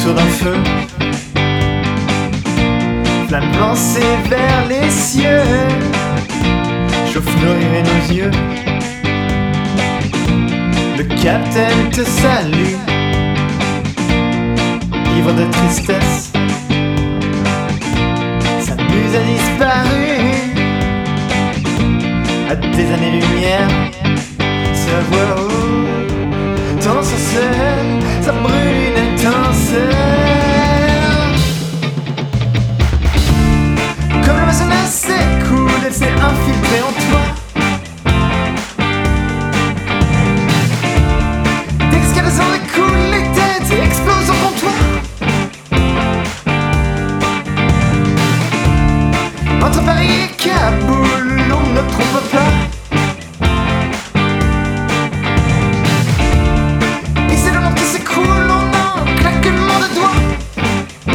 autour d'un feu, flamme lancée vers les cieux, chauffe nos rires et nos yeux. Le capitaine te salue, ivre de tristesse. Sa muse a disparu. À des années-lumière, sa voix haut, dans son seul, ça brûle une étincelle. Comme l'Amazonas s'écoule, elle s'est infiltrée en toi. D'excalation découle les têtes et explose en comptoir. Entre Paris et Kaboul, on ne trompe pas. Et c'est le monde qui s'écroule en un claquement de doigts.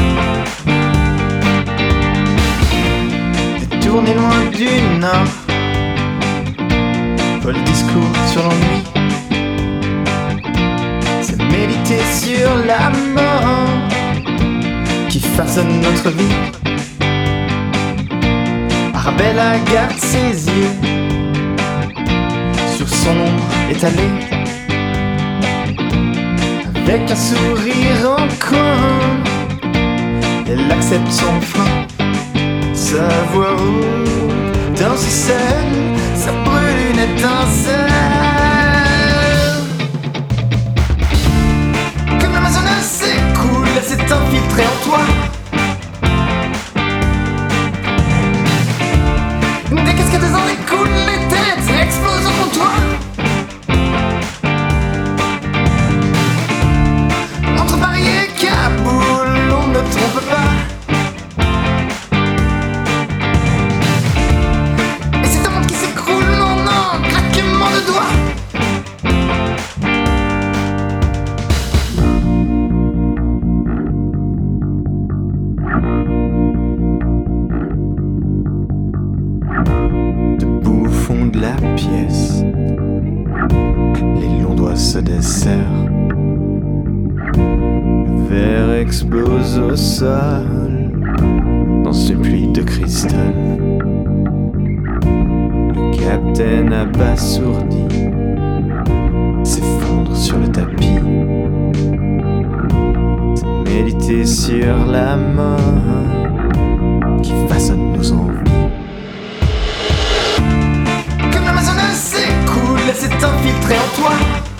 Détourné loin du nord, Paul discours sur l'ennui. C'est méditer sur la mort qui façonne notre vie. Arabella garde ses yeux sur son ombre étalée, avec un sourire en coin. Elle accepte son frein, sa voix haute, dans ce sel, ça brûle une étincelle. Comme l'Amazonas s'écoule, elle s'est infiltrée en toi. Des cascades en découlent les têtes et explosent en comptoir. Entre Paris et Kaboul, on ne trompe pas. Et c'est un monde qui s'écroule en un claquement de doigts. Debout au fond de la pièce, les longs doigts se desserrent. Le verre explose au sol dans ce pluie de cristal. Le capitaine abasourdi s'effondre sur le tapis. C'est méditer sur la mort qui façonne nos envies. Elle s'est infiltrée en toi.